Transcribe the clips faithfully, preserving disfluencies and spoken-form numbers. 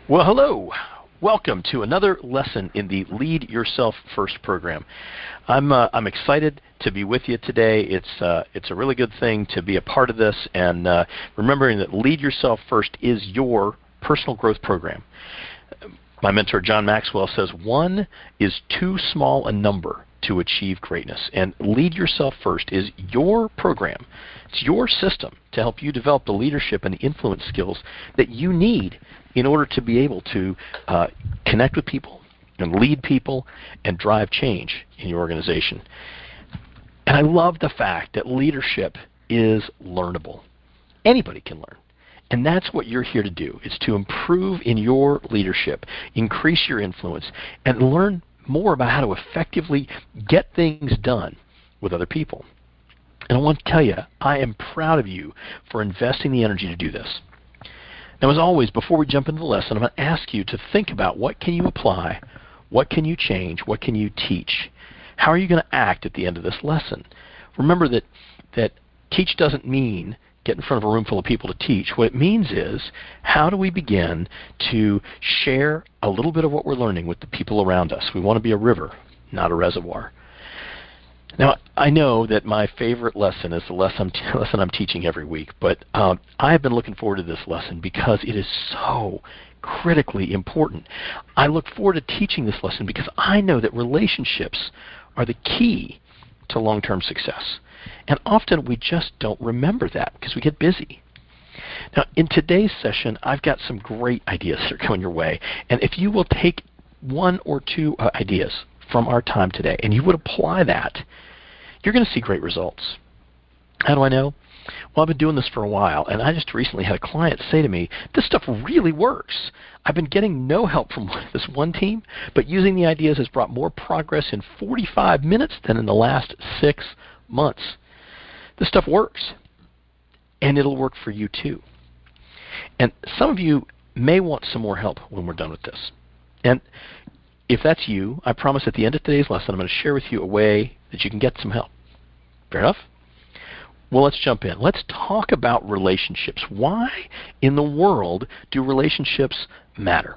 Well, hello. Welcome to another lesson in the Lead Yourself First program. I'm uh, I'm excited to be with you today. It's uh, it's a really good thing to be a part of this, and uh, remembering that Lead Yourself First is your personal growth program. My mentor John Maxwell says one is too small a number to achieve greatness, and Lead Yourself First is your program. It's your system to help you develop the leadership and the influence skills that you need in order to be able to uh, connect with people and lead people and drive change in your organization. And I love the fact that leadership is learnable. Anybody can learn. And that's what you're here to do, is to improve in your leadership, increase your influence, and learn more about how to effectively get things done with other people. And I want to tell you, I am proud of you for investing the energy to do this. Now, as always, before we jump into the lesson, I'm going to ask you to think about what can you apply, what can you change, what can you teach? How are you going to act at the end of this lesson? Remember that, that teach doesn't mean get in front of a room full of people to teach. What it means is, how do we begin to share a little bit of what we're learning with the people around us? We want to be a river, not a reservoir. Now, I know that my favorite lesson is the lesson I'm, t- lesson I'm teaching every week, but um, I have been looking forward to this lesson because it is so critically important. I look forward to teaching this lesson because I know that relationships are the key to long-term success. And often we just don't remember that because we get busy. Now, in today's session, I've got some great ideas that are coming your way. And if you will take one or two uh, ideas from our time today and you would apply that, you're going to see great results. How do I know? Well, I've been doing this for a while, and I just recently had a client say to me, this stuff really works. I've been getting no help from this one team, but using the ideas has brought more progress in forty-five minutes than in the last six months. This stuff works, and it'll work for you too. And some of you may want some more help when we're done with this. And if that's you, I promise at the end of today's lesson, I'm going to share with you a way that you can get some help. Fair enough? Well, let's jump in. Let's talk about relationships. Why in the world do relationships matter?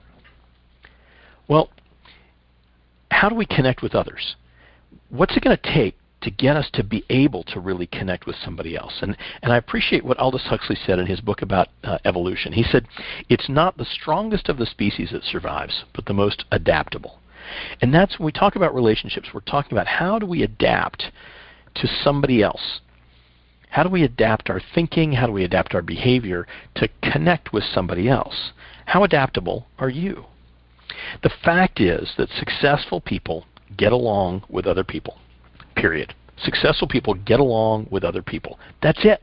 Well, how do we connect with others? What's it going to take to get us to be able to really connect with somebody else? And, and I appreciate what Aldous Huxley said in his book about uh, evolution. He said, it's not the strongest of the species that survives, but the most adaptable. And that's when we talk about relationships, we're talking about how do we adapt to somebody else? How do we adapt our thinking? How do we adapt our behavior to connect with somebody else? How adaptable are you? The fact is that successful people get along with other people. Period. Successful people get along with other people. That's it.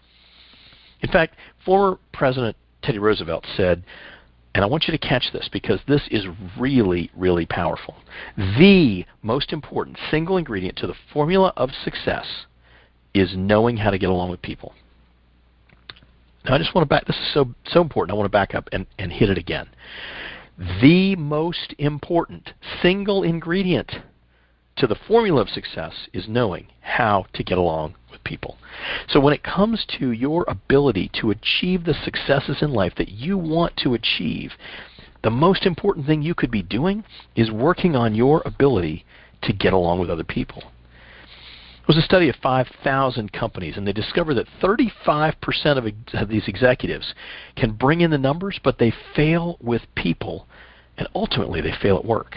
In fact, former President Teddy Roosevelt said, and I want you to catch this because this is really, really powerful, the most important single ingredient to the formula of success is knowing how to get along with people. Now, I just want to back, this is so, so important, I want to back up and, and hit it again. The most important single ingredient to the formula of success is knowing how to get along with people. So when it comes to your ability to achieve the successes in life that you want to achieve, the most important thing you could be doing is working on your ability to get along with other people. It was a study of five thousand companies, and they discovered that thirty-five percent of, ex- of these executives can bring in the numbers, but they fail with people, and ultimately they fail at work.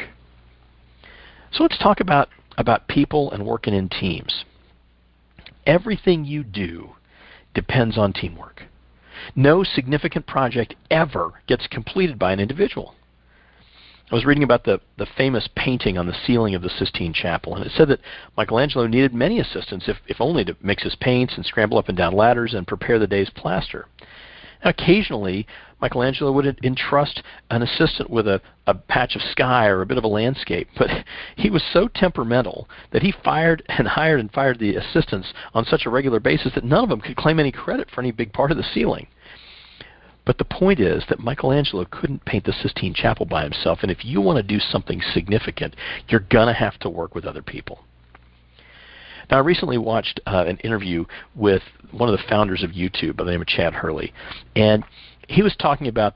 So let's talk about, about people and working in teams. Everything you do depends on teamwork. No significant project ever gets completed by an individual. I was reading about the, the famous painting on the ceiling of the Sistine Chapel, and it said that Michelangelo needed many assistants, if, if only to mix his paints and scramble up and down ladders and prepare the day's plaster. Now, occasionally, Michelangelo would entrust an assistant with a, a patch of sky or a bit of a landscape, but he was so temperamental that he fired and hired and fired the assistants on such a regular basis that none of them could claim any credit for any big part of the ceiling. But the point is that Michelangelo couldn't paint the Sistine Chapel by himself, and if you want to do something significant, you're going to have to work with other people. Now, I recently watched uh, an interview with one of the founders of YouTube by the name of Chad Hurley, and he was talking about the,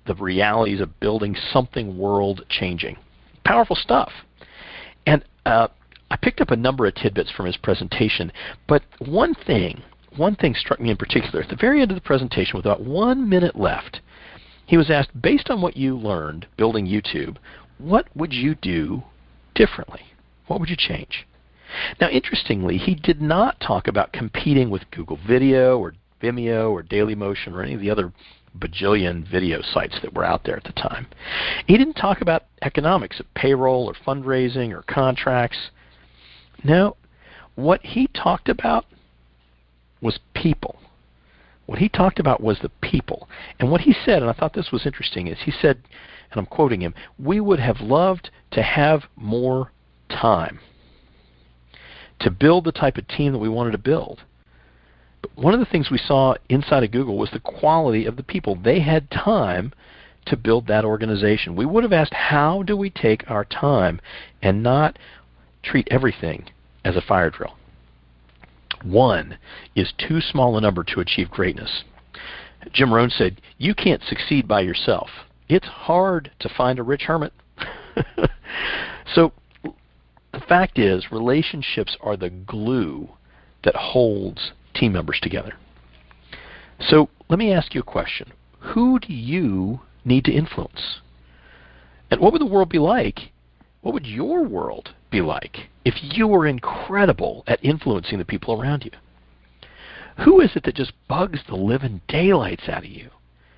the realities of building something world-changing. Powerful stuff. And uh, I picked up a number of tidbits from his presentation, but one thing, one thing struck me in particular. At the very end of the presentation, with about one minute left, he was asked, based on what you learned building YouTube, what would you do differently? What would you change? Now, interestingly, he did not talk about competing with Google Video or Vimeo or Dailymotion or any of the other bajillion video sites that were out there at the time. He didn't talk about economics of payroll or fundraising or contracts. No, what he talked about was people. What he talked about was the people. And what he said, and I thought this was interesting, is he said, and I'm quoting him, "We would have loved to have more time to build the type of team that we wanted to build." But one of the things we saw inside of Google was the quality of the people. They had time to build that organization. We would have asked, how do we take our time and not treat everything as a fire drill? One is too small a number to achieve greatness. Jim Rohn said, you can't succeed by yourself. It's hard to find a rich hermit. So the fact is, relationships are the glue that holds team members together. So let me ask you a question. Who do you need to influence? And what would the world be like? What would your world be like if you were incredible at influencing the people around you? Who is it that just bugs the living daylights out of you?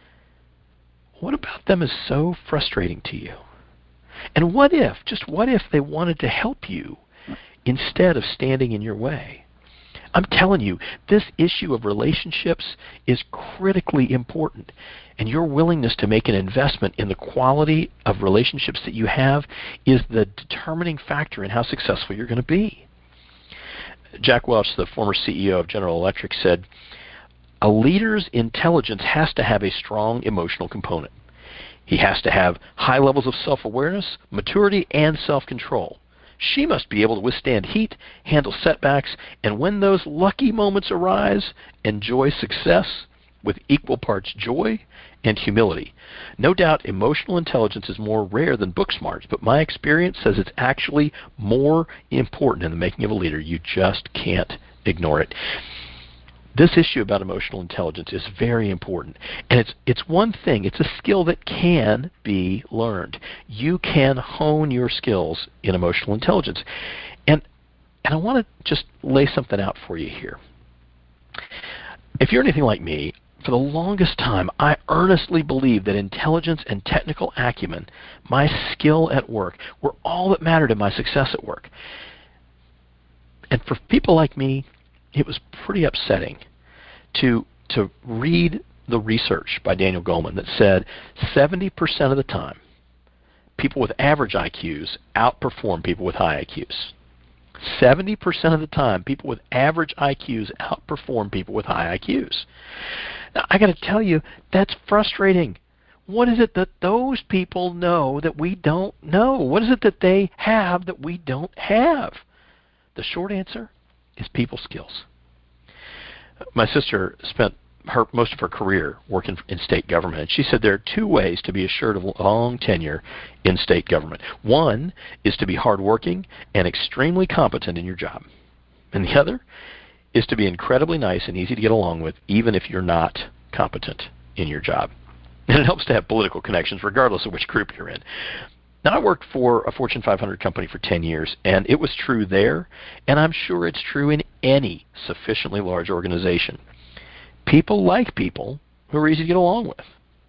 What about them is so frustrating to you? And what if, just what if they wanted to help you instead of standing in your way? I'm telling you, this issue of relationships is critically important, and your willingness to make an investment in the quality of relationships that you have is the determining factor in how successful you're going to be. Jack Welch, the former C E O of General Electric, said, "A leader's intelligence has to have a strong emotional component. He has to have high levels of self-awareness, maturity, and self-control. She must be able to withstand heat, handle setbacks, and when those lucky moments arise, enjoy success with equal parts joy and humility. No doubt emotional intelligence is more rare than book smarts, but my experience says it's actually more important in the making of a leader. You just can't ignore it." This issue about emotional intelligence is very important, and it's it's one thing. It's a skill that can be learned. You can hone your skills in emotional intelligence, and and I want to just lay something out for you here. If you're anything like me, for the longest time, I earnestly believed that intelligence and technical acumen, my skill at work, were all that mattered in my success at work. And for people like me, it was pretty upsetting to to read the research by Daniel Goleman that said seventy percent of the time, people with average I Qs outperform people with high I Qs. seventy percent of the time, people with average I Qs outperform people with high I Qs. Now, I got to tell you, that's frustrating. What is it that those people know that we don't know? What is it that they have that we don't have? The short answer is people skills. My sister spent her most of her career working in state government, and she said there are two ways to be assured of long tenure in state government. One is to be hardworking and extremely competent in your job, and the other is to be incredibly nice and easy to get along with, even if you're not competent in your job. And it helps to have political connections regardless of which group you're in. Now, I worked for a Fortune five hundred company for ten years, and it was true there, and I'm sure it's true in any sufficiently large organization. People like people who are easy to get along with.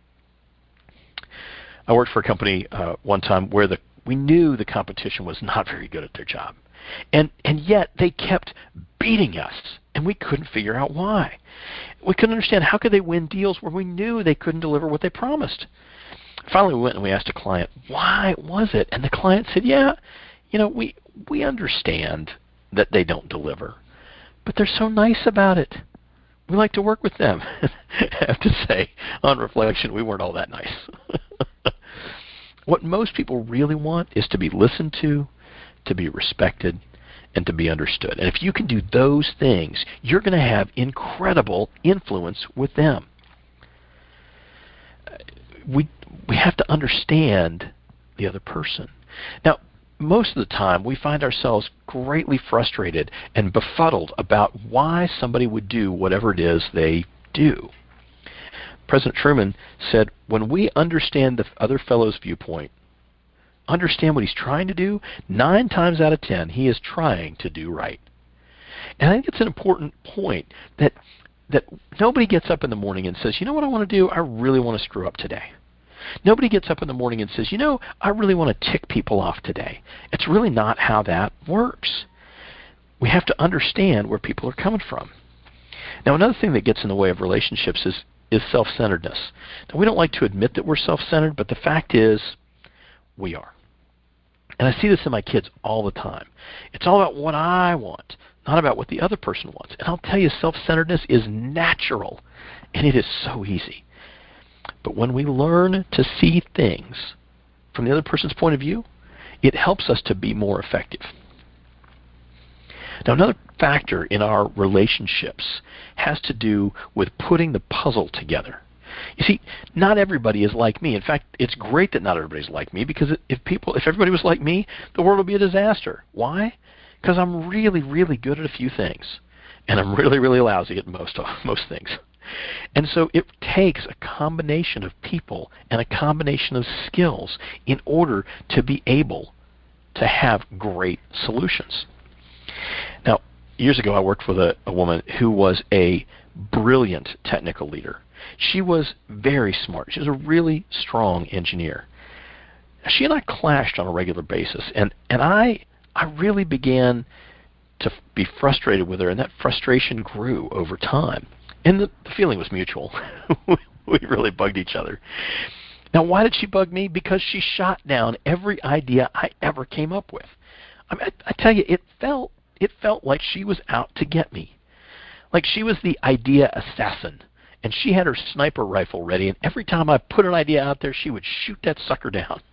I worked for a company uh, one time where the we knew the competition was not very good at their job, and and yet they kept beating us, and we couldn't figure out why. We couldn't understand how could they win deals where we knew they couldn't deliver what they promised. Finally, we went and we asked a client, why was it? And the client said, yeah, you know, we we understand that they don't deliver, but they're so nice about it. We like to work with them. I have to say, on reflection, we weren't all that nice. What most people really want is to be listened to, to be respected, and to be understood. And if you can do those things, you're going to have incredible influence with them. We we have to understand the other person. Now, most of the time, we find ourselves greatly frustrated and befuddled about why somebody would do whatever it is they do. President Truman said, when we understand the other fellow's viewpoint, understand what he's trying to do, nine times out of ten, he is trying to do right. And I think it's an important point that that nobody gets up in the morning and says, you know what I want to do? I really want to screw up today. Nobody gets up in the morning and says, you know, I really want to tick people off today. It's really not how that works. We have to understand where people are coming from. Now, another thing that gets in the way of relationships is, is self-centeredness. Now, we don't like to admit that we're self-centered, but the fact is we are. And I see this in my kids all the time. It's all about what I want, not about what the other person wants. And I'll tell you, self-centeredness is natural, and it is so easy. But when we learn to see things from the other person's point of view, it helps us to be more effective. Now, another factor in our relationships has to do with putting the puzzle together. You see, not everybody is like me. In fact, it's great that not everybody's like me, because if people, if everybody was like me, the world would be a disaster. Why? Because I'm really, really good at a few things, and I'm really, really lousy at most most things. And so it takes a combination of people and a combination of skills in order to be able to have great solutions. Now, years ago, I worked with a, a woman who was a brilliant technical leader. She was very smart. She was a really strong engineer. She and I clashed on a regular basis, and, and I I really began to be frustrated with her, and that frustration grew over time. And the, the feeling was mutual. We really bugged each other. Now, why did she bug me? Because she shot down every idea I ever came up with. I mean, I, I tell you, it felt it felt like she was out to get me. Like she was the idea assassin. And she had her sniper rifle ready, and every time I put an idea out there, she would shoot that sucker down.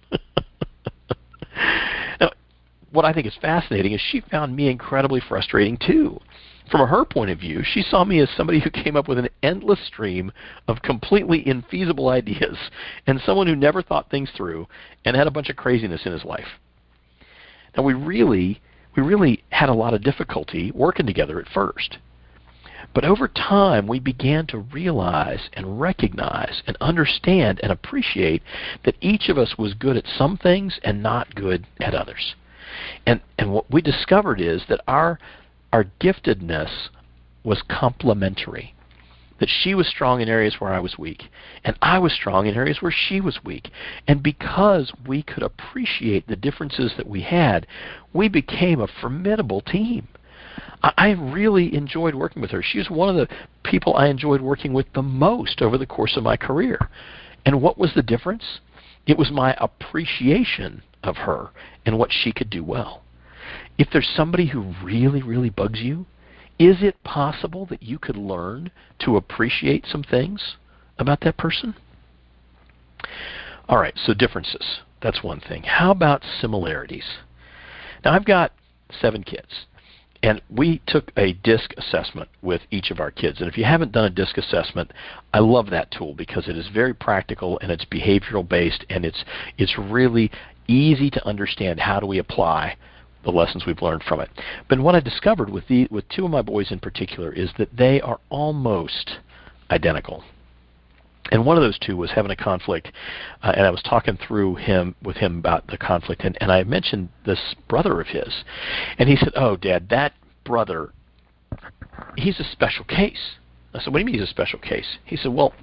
Now, what I think is fascinating is she found me incredibly frustrating, too. From her point of view, she saw me as somebody who came up with an endless stream of completely infeasible ideas, and someone who never thought things through and had a bunch of craziness in his life. Now, we really, we really had a lot of difficulty working together at first. But over time, we began to realize and recognize and understand and appreciate that each of us was good at some things and not good at others. And and what we discovered is that our our giftedness was complementary. That she was strong in areas where I was weak, and I was strong in areas where she was weak. And because we could appreciate the differences that we had, we became a formidable team. I really enjoyed working with her. She was one of the people I enjoyed working with the most over the course of my career. And what was the difference? It was my appreciation of her and what she could do well. If there's somebody who really, really bugs you, is it possible that you could learn to appreciate some things about that person? All right, so differences. That's one thing. How about similarities? Now, I've got seven kids. And we took a DISC assessment with each of our kids. And if you haven't done a DISC assessment, I love that tool because it is very practical and it's behavioral based, and it's it's really easy to understand how do we apply the lessons we've learned from it. But what I discovered with the with two of my boys in particular is that they are almost identical. And one of those two was having a conflict, uh, and I was talking through him with him about the conflict, and, and I mentioned this brother of his, and he said, "Oh, Dad, that brother, he's a special case." I said, "What do you mean he's a special case?" He said, "Well,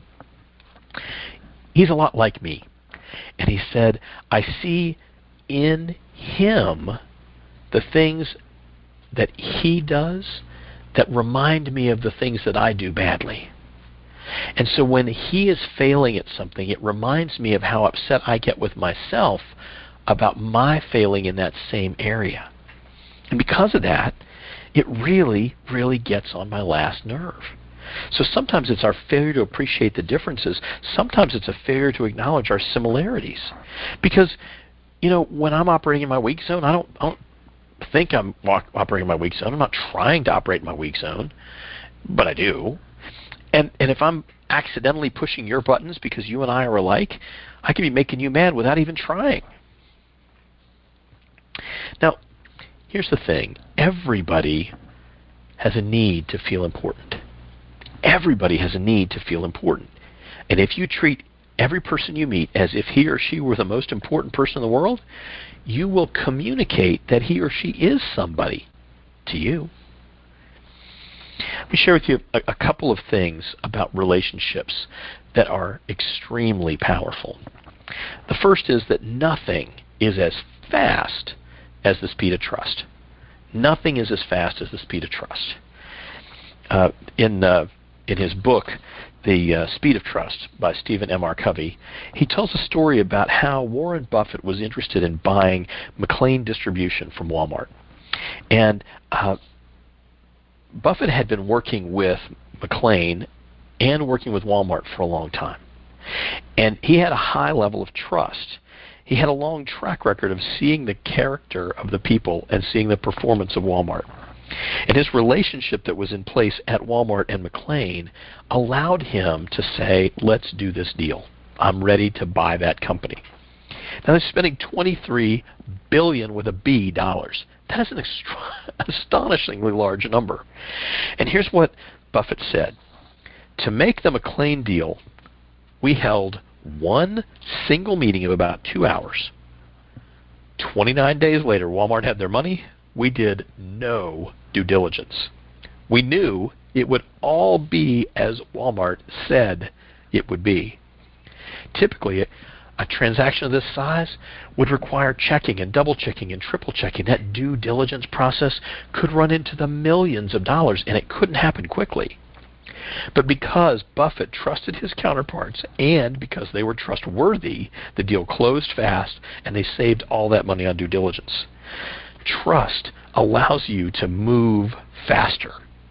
he's a lot like me." And he said, "I see in him the things that he does that remind me of the things that I do badly. And so when he is failing at something, it reminds me of how upset I get with myself about my failing in that same area. And because of that, it really, really gets on my last nerve." So sometimes it's our failure to appreciate the differences. Sometimes it's a failure to acknowledge our similarities. Because, you know, when I'm operating in my weak zone, I don't, I don't think I'm operating in my weak zone. I'm not trying to operate in my weak zone, but I do. And and if I'm accidentally pushing your buttons because you and I are alike. I could be making you mad without even trying. Now, here's the thing. Everybody has a need to feel important. Everybody has a need to feel important. And if you treat every person you meet as if he or she were the most important person in the world, you will communicate that he or she is somebody to you. Let me share with you a, a couple of things about relationships that are extremely powerful. The first is that nothing is as fast as the speed of trust. Nothing is as fast as the speed of trust. Uh, in uh, in his book, The uh, Speed of Trust by Stephen M R Covey, he tells a story about how Warren Buffett was interested in buying McLean Distribution from Walmart. And uh, Buffett had been working with McLean and working with Walmart for a long time. And he had a high level of trust. He had a long track record of seeing the character of the people and seeing the performance of Walmart. And his relationship that was in place at Walmart and McLean allowed him to say, let's do this deal. I'm ready to buy that company. Now they're spending twenty-three billion dollars with a B dollars. That is an extra- astonishingly large number. And here's what Buffett said. To make the McLean deal, we held one single meeting of about two hours. twenty-nine days later, Walmart had their money. We did no due diligence. We knew it would all be as Walmart said it would be. Typically, a transaction of this size would require checking and double checking and triple checking. That due diligence process could run into the millions of dollars, and it couldn't happen quickly. But because Buffett trusted his counterparts and because they were trustworthy, the deal closed fast and they saved all that money on due diligence. Trust allows you to move faster.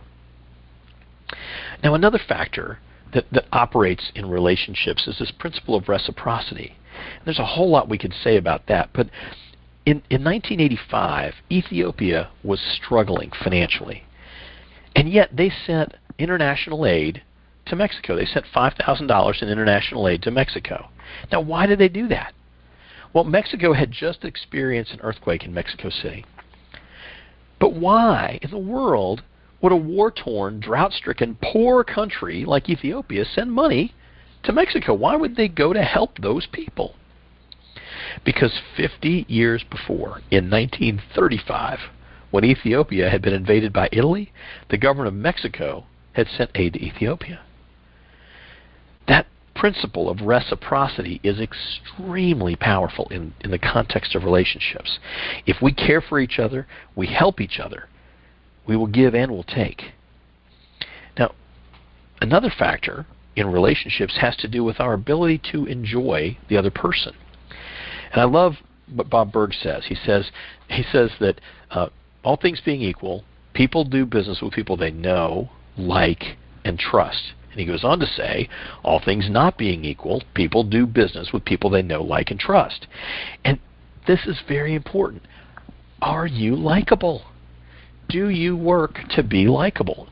Now, another factor that, that operates in relationships is this principle of reciprocity. And there's a whole lot we could say about that, but in, in nineteen eighty-five, Ethiopia was struggling financially. And yet they sent international aid to Mexico. They sent five thousand dollars in international aid to Mexico. Now, why did they do that? Well, Mexico had just experienced an earthquake in Mexico City. But why in the world would a war-torn, drought-stricken, poor country like Ethiopia send money to Mexico? Why would they go to help those people? Because fifty years before, in nineteen thirty-five, when Ethiopia had been invaded by Italy, the government of Mexico had sent aid to Ethiopia. That principle of reciprocity is extremely powerful in, in the context of relationships. If we care for each other, we help each other, we will give and will take. Now, another factor in relationships has to do with our ability to enjoy the other person. And I love what Bob Berg says. He says, he says that uh, all things being equal, people do business with people they know, like, and trust. And he goes on to say, all things not being equal, people do business with people they know, like, and trust. And this is very important. Are you likable? Do you work to be likable?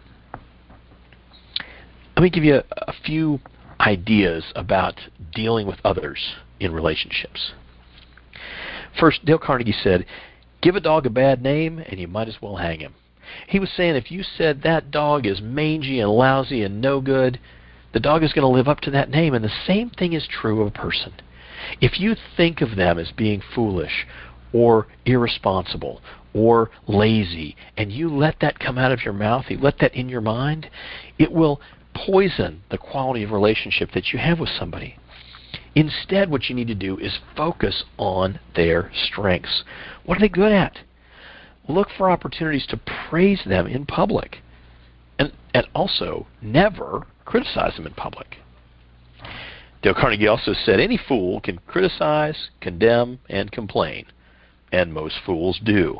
Let me give you a, a few ideas about dealing with others in relationships. First, Dale Carnegie said, give a dog a bad name and you might as well hang him. He was saying if you said that dog is mangy and lousy and no good, the dog is going to live up to that name. And the same thing is true of a person. If you think of them as being foolish or irresponsible or lazy, and you let that come out of your mouth, you let that in your mind, it will poison the quality of relationship that you have with somebody. Instead, what you need to do is focus on their strengths. What are they good at? Look for opportunities to praise them in public. And, and also, never criticize them in public. Dale Carnegie also said, any fool can criticize, condemn, and complain. And most fools do.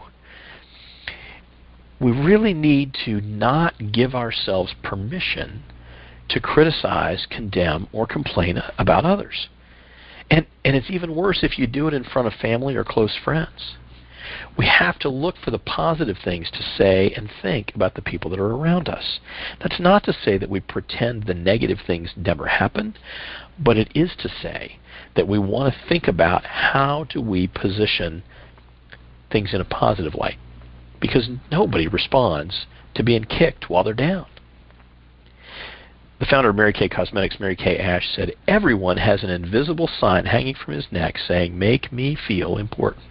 We really need to not give ourselves permission to criticize, condemn, or complain about others. And, and it's even worse if you do it in front of family or close friends. We have to look for the positive things to say and think about the people that are around us. That's not to say that we pretend the negative things never happened, but it is to say that we want to think about how do we position things in a positive light, because nobody responds to being kicked while they're down. The founder of Mary Kay Cosmetics, Mary Kay Ash, said, "Everyone has an invisible sign hanging from his neck saying, 'Make me feel important.'"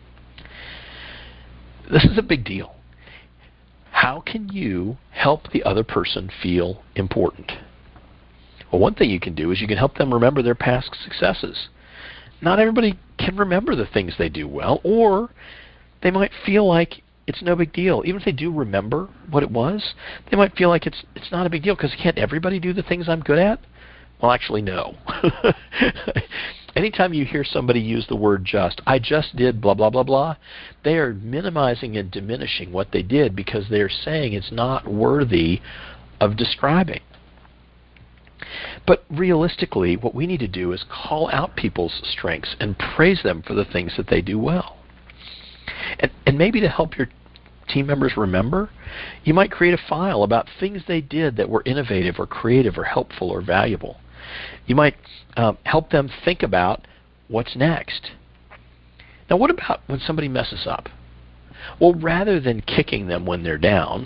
This is a big deal. How can you help the other person feel important? Well, one thing you can do is you can help them remember their past successes. Not everybody can remember the things they do well, or they might feel like it's no big deal. Even if they do remember what it was, they might feel like it's it's not a big deal, because can't everybody do the things I'm good at? Well, actually, no. Anytime you hear somebody use the word just, I just did blah, blah, blah, blah, they are minimizing and diminishing what they did, because they're saying it's not worthy of describing. But realistically, what we need to do is call out people's strengths and praise them for the things that they do well. And, and maybe to help your team members remember, you might create a file about things they did that were innovative or creative or helpful or valuable. You might um, help them think about what's next. Now, what about when somebody messes up? Well, rather than kicking them when they're down,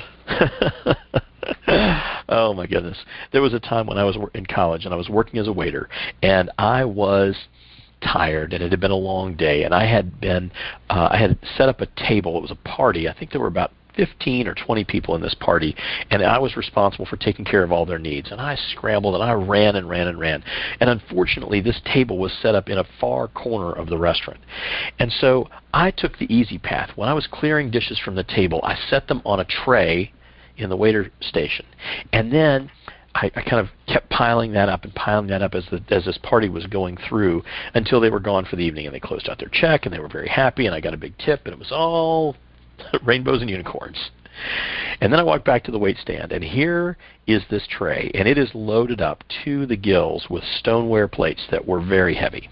oh my goodness, there was a time when I was in college and I was working as a waiter, and I was tired, and it had been a long day, and I had been, uh, I had set up a table. It was a party. I think there were about fifteen or twenty people in this party, and I was responsible for taking care of all their needs. And I scrambled, and I ran and ran and ran. And unfortunately, this table was set up in a far corner of the restaurant. And so I took the easy path. When I was clearing dishes from the table, I set them on a tray in the waiter station. And then I, I kind of kept piling that up and piling that up as the as this party was going through until they were gone for the evening, and they closed out their check, and they were very happy, and I got a big tip, and it was all rainbows and unicorns. And then I walked back to the wait stand, and here is this tray, and it is loaded up to the gills with stoneware plates that were very heavy.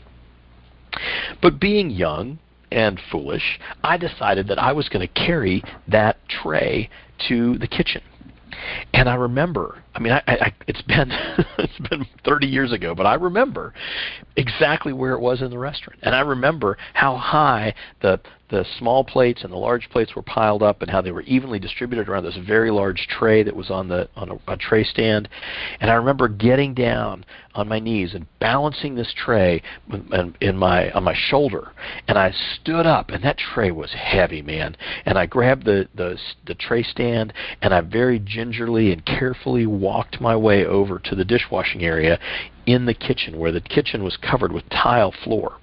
But being young and foolish, I decided that I was going to carry that tray to the kitchen. And I remember, I mean, I, I, it's been it's been thirty years ago, but I remember exactly where it was in the restaurant. And I remember how high the the small plates and the large plates were piled up, and how they were evenly distributed around this very large tray that was on the on a, a tray stand. And I remember getting down on my knees and balancing this tray in, in my on my shoulder, and I stood up, and that tray was heavy, man. And I grabbed the the, the tray stand, and I very gingerly and carefully walked my way over to the dishwashing area in the kitchen, where the kitchen was covered with tile floor.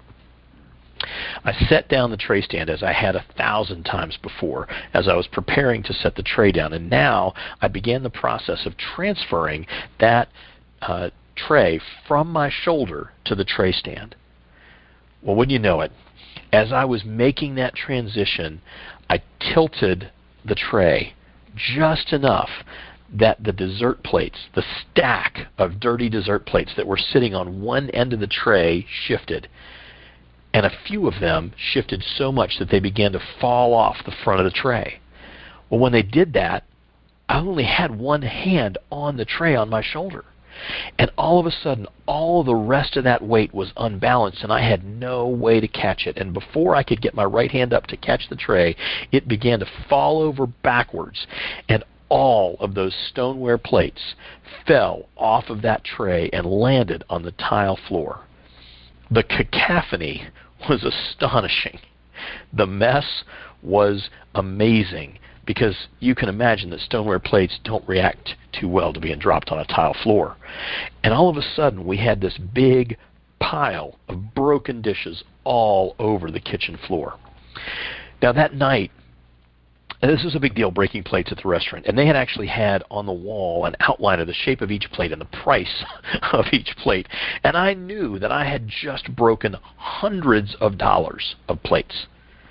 I set down the tray stand as I had a thousand times before, as I was preparing to set the tray down, and now I began the process of transferring that uh, tray from my shoulder to the tray stand. Well, wouldn't you know it, as I was making that transition, I tilted the tray just enough that the dessert plates, the stack of dirty dessert plates that were sitting on one end of the tray, shifted. And a few of them shifted so much that they began to fall off the front of the tray. Well, when they did that, I only had one hand on the tray on my shoulder. And all of a sudden, all the rest of that weight was unbalanced, and I had no way to catch it. And before I could get my right hand up to catch the tray, it began to fall over backwards, and all of those stoneware plates fell off of that tray and landed on the tile floor. The cacophony was astonishing. The mess was amazing, because you can imagine that stoneware plates don't react too well to being dropped on a tile floor. And all of a sudden, we had this big pile of broken dishes all over the kitchen floor. Now, that night, and this was a big deal, breaking plates at the restaurant, and they had actually had on the wall an outline of the shape of each plate and the price of each plate. And I knew that I had just broken hundreds of dollars of plates.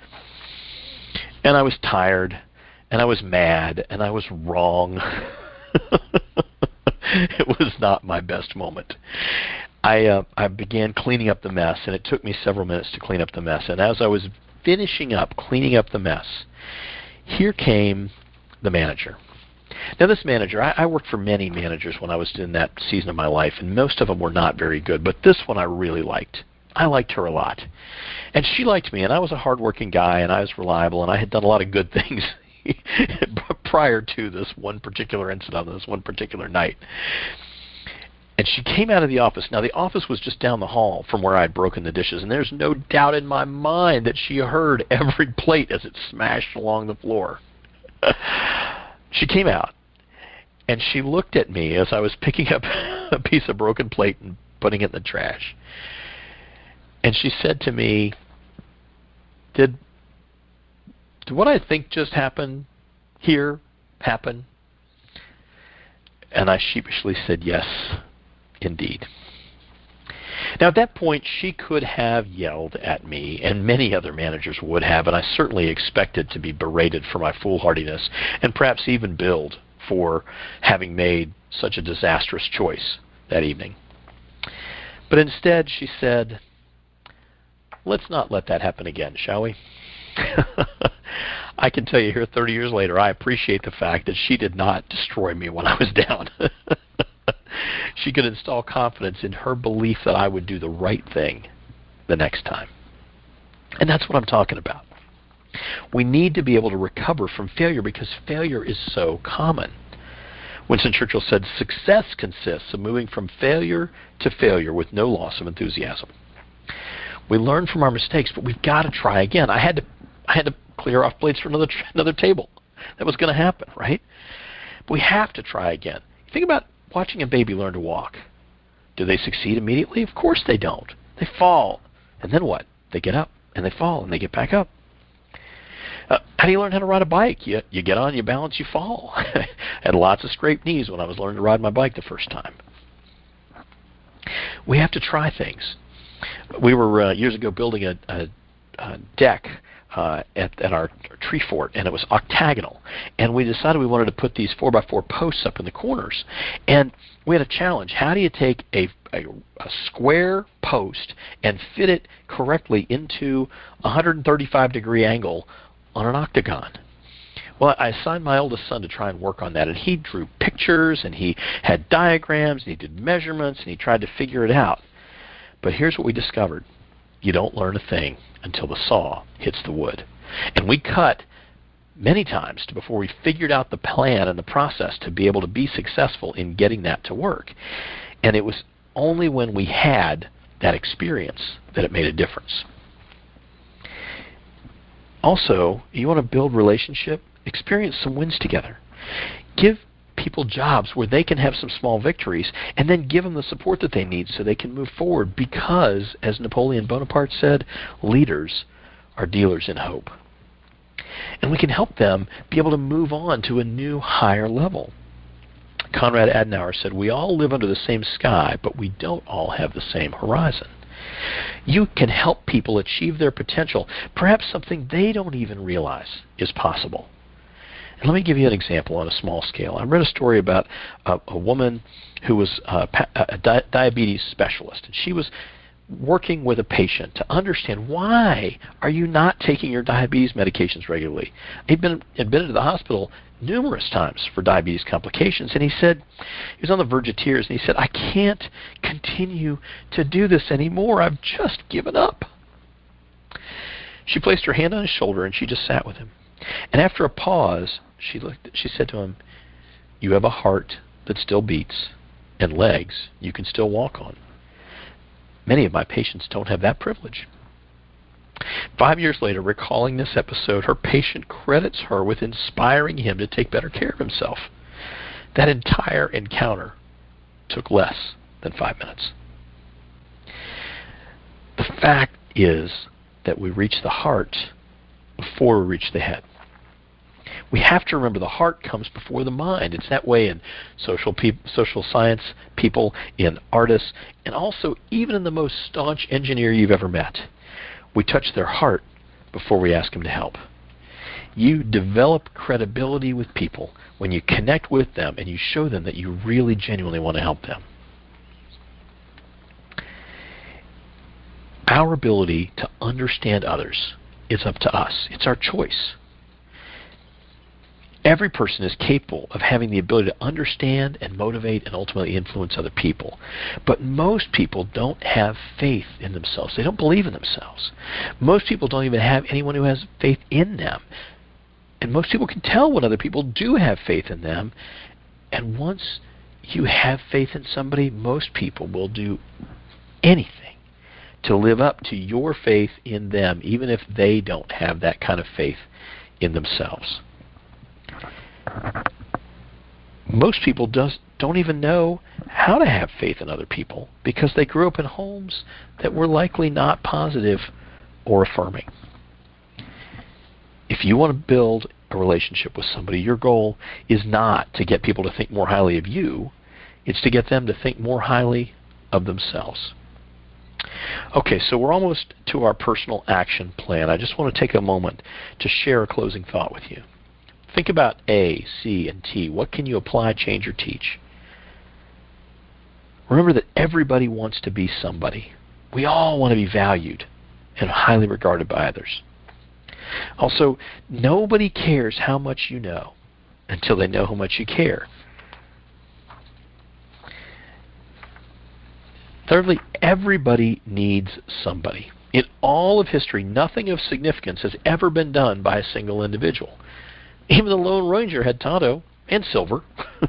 And I was tired, and I was mad, and I was wrong. It was not my best moment. I uh, I began cleaning up the mess, and it took me several minutes to clean up the mess. And as I was finishing up, cleaning up the mess, here came the manager. Now, this manager, I, I worked for many managers when I was in that season of my life, and most of them were not very good, but this one I really liked. I liked her a lot. And she liked me, and I was a hardworking guy, and I was reliable, and I had done a lot of good things prior to this one particular incident, this one particular night. And she came out of the office. Now, the office was just down the hall from where I had broken the dishes, and there's no doubt in my mind that she heard every plate as it smashed along the floor. She came out, and she looked at me as I was picking up a piece of broken plate and putting it in the trash. And she said to me, did, did what I think just happened here happen? And I sheepishly said, yes, indeed. Now, at that point, she could have yelled at me, and many other managers would have, and I certainly expected to be berated for my foolhardiness, and perhaps even billed for having made such a disastrous choice that evening. But instead, she said, let's not let that happen again, shall we? I can tell you here thirty years later, I appreciate the fact that she did not destroy me when I was down. She could install confidence in her belief that I would do the right thing the next time. And that's what I'm talking about. We need to be able to recover from failure because failure is so common. Winston Churchill said, success consists of moving from failure to failure with no loss of enthusiasm. We learn from our mistakes, but we've got to try again. I had to, I had to clear off plates for another another table. That was going to happen, right? But we have to try again. Think about watching a baby learn to walk. Do they succeed immediately? Of course they don't. They fall. And then what? They get up, and they fall, and they get back up. Uh, how do you learn how to ride a bike? You, you get on, you balance, you fall. I had lots of scraped knees when I was learning to ride my bike the first time. We have to try things. We were uh, years ago building a, a, a deck uh, at, at our tree fort, and it was octagonal. And we decided we wanted to put these four by four posts up in the corners. And we had a challenge. How do you take a, a, a square post and fit it correctly into a one hundred thirty-five degree angle on an octagon? Well, I assigned my oldest son to try and work on that, and he drew pictures, and he had diagrams, and he did measurements, and he tried to figure it out. But here's what we discovered. You don't learn a thing until the saw hits the wood. And we cut many times before we figured out the plan and the process to be able to be successful in getting that to work. And it was only when we had that experience that it made a difference. Also, you want to build relationship? Experience some wins together. Give people jobs where they can have some small victories, and then give them the support that they need so they can move forward because, as Napoleon Bonaparte said, leaders are dealers in hope. And we can help them be able to move on to a new, higher level. Konrad Adenauer said, we all live under the same sky, but we don't all have the same horizon. You can help people achieve their potential, perhaps something they don't even realize is possible. And let me give you an example on a small scale. I read a story about a, a woman who was a, a di- diabetes specialist, and she was working with a patient to understand, why are you not taking your diabetes medications regularly? He'd been admitted to the hospital numerous times for diabetes complications, and he said, he was on the verge of tears, and he said, I can't continue to do this anymore. I've just given up. She placed her hand on his shoulder, and she just sat with him. And after a pause, she looked. She said to him, you have a heart that still beats and legs you can still walk on. Many of my patients don't have that privilege. Five years later, recalling this episode, her patient credits her with inspiring him to take better care of himself. That entire encounter took less than five minutes. The fact is that we reach the heart before we reach the head. We have to remember the heart comes before the mind. It's that way in social pe- social science people, in artists, and also even in the most staunch engineer you've ever met. We touch their heart before we ask them to help. You develop credibility with people when you connect with them and you show them that you really genuinely want to help them. Our ability to understand others is up to us. It's our choice. Every person is capable of having the ability to understand and motivate and ultimately influence other people. But most people don't have faith in themselves. They don't believe in themselves. Most people don't even have anyone who has faith in them. And most people can tell when other people do have faith in them. And once you have faith in somebody, most people will do anything to live up to your faith in them, even if they don't have that kind of faith in themselves. Most people does, don't even know how to have faith in other people because they grew up in homes that were likely not positive or affirming. If you want to build a relationship with somebody, your goal is not to get people to think more highly of you. It's to get them to think more highly of themselves. Okay, so we're almost to our personal action plan. I just want to take a moment to share a closing thought with you. Think about A, C, and T. What can you apply, change, or teach? Remember that everybody wants to be somebody. We all want to be valued and highly regarded by others. Also, nobody cares how much you know until they know how much you care. Thirdly, everybody needs somebody. In all of history, nothing of significance has ever been done by a single individual. Even the Lone Ranger had Tonto and Silver.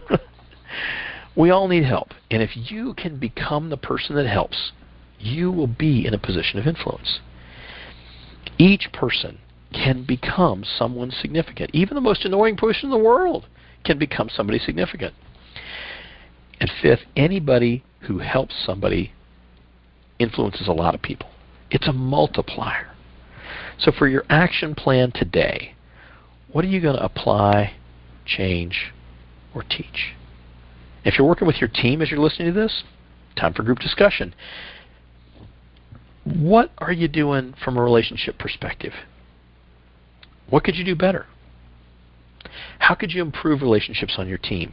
We all need help. And if you can become the person that helps, you will be in a position of influence. Each person can become someone significant. Even the most annoying person in the world can become somebody significant. And fifth, anybody who helps somebody influences a lot of people. It's a multiplier. So for your action plan today, what are you going to apply, change, or teach? If you're working with your team as you're listening to this, time for group discussion. What are you doing from a relationship perspective? What could you do better? How could you improve relationships on your team?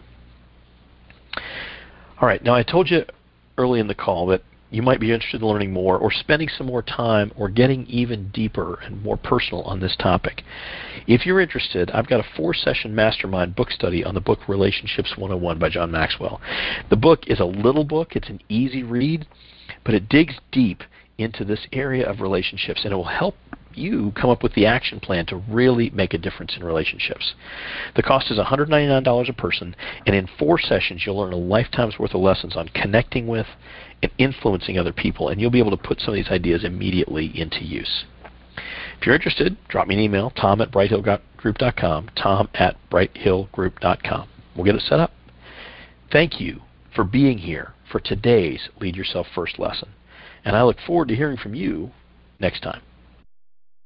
All right, now I told you early in the call that you might be interested in learning more or spending some more time or getting even deeper and more personal on this topic. If you're interested, I've got a four-session mastermind book study on the book Relationships one oh one by John Maxwell. The book is a little book. It's an easy read, but it digs deep into this area of relationships, and it will help you come up with the action plan to really make a difference in relationships. The cost is one hundred ninety-nine dollars a person, and in four sessions you'll learn a lifetime's worth of lessons on connecting with and influencing other people, and you'll be able to put some of these ideas immediately into use. If you're interested, drop me an email, tom at bright hill group dot com, tom at bright hill group dot com. We'll get it set up. Thank you for being here for today's Lead Yourself First lesson, and I look forward to hearing from you next time.